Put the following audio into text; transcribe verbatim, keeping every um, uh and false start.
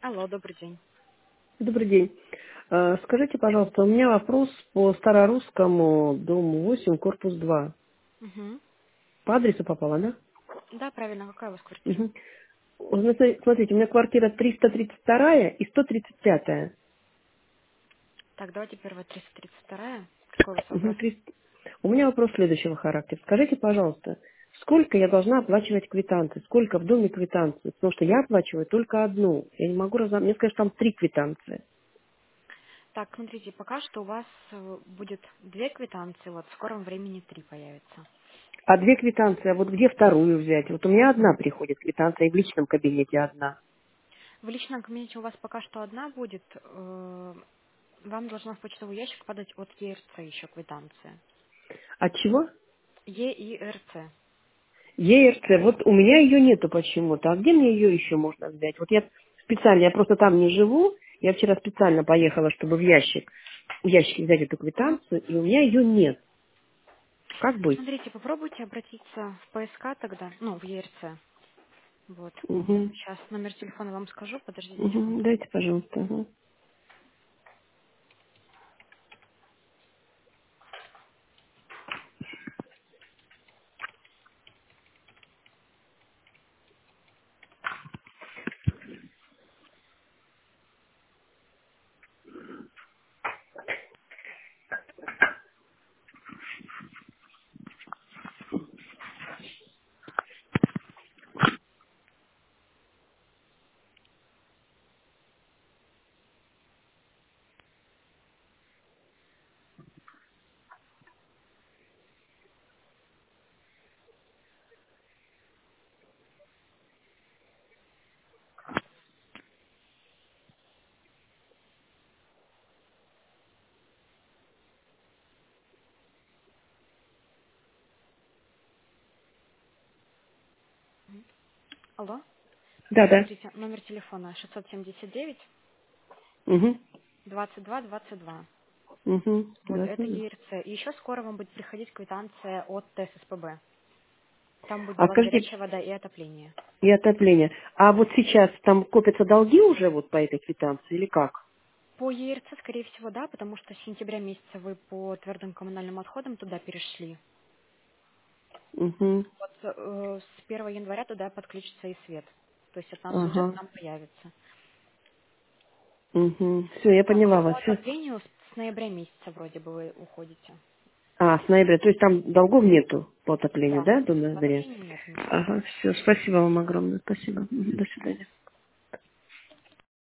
Алло, добрый день. Добрый день. Э, Скажите, пожалуйста, у меня вопрос по Старорусскому, дом восемь, корпус два. Мгм. По адресу попала, да? Да, правильно. Какая у вас квартира? Мгм. Вот смотри- Смотрите, у меня квартира триста тридцать два и сто тридцать пять. Так, давайте первая триста тридцать вторая. Какой у вас Мгм, вопрос? триста. У меня вопрос следующего характера. Скажите, пожалуйста, сколько я должна оплачивать квитанции? Сколько в доме квитанций? Потому что я оплачиваю только одну. Я не могу разобрать. Мне скажут, там три квитанции. Так, смотрите, пока что у вас э, будет две квитанции, вот в скором времени три появится. А две квитанции, а вот где вторую взять? Вот у меня одна приходит квитанция, и в личном кабинете одна. В личном кабинете у вас пока что одна будет. э, Вам должна в почтовый ящик подать от ЕРЦ еще квитанция. От чего? ЕИРЦ. ЕРЦ, вот у меня ее нету почему-то. А где мне ее еще можно взять? Вот я специально, я просто там не живу. Я вчера специально поехала, чтобы в ящик, в ящик взять эту Мгм. квитанцию, и у меня ее нет. Как быть? Смотрите, попробуйте обратиться в ПСК тогда, ну, в ЕРЦ. Вот. Угу. Сейчас номер телефона вам скажу, подождите Угу. секундочку. Дайте, пожалуйста. Угу. Алло. Да, да. Смотрите, номер телефона шестьсот семьдесят девять Угу. двадцать два двадцать два. Угу. Вот, Да, это знаю. ЕРЦ. И еще скоро вам будет приходить квитанция от ТССПБ. Там будет А у вас скажите, горячая вода и отопление. и отопление. А вот сейчас там копятся долги уже вот по этой квитанции или как? По ЕРЦ, скорее всего, да, потому что с сентября месяца вы по твердым коммунальным отходам туда перешли. Угу. Вот э, с первого января туда подключится и свет. То есть от нас уйдет, Ага. там появится. Угу. Все, я Да, поняла по вас. Всё. отоплению с с ноября месяца вроде бы вы уходите. А, с ноября. То есть там долгов нету по отоплению, Да, да, до по ноября? отоплению нет. Ага, все. Спасибо вам огромное. Спасибо. Мгм, до свидания.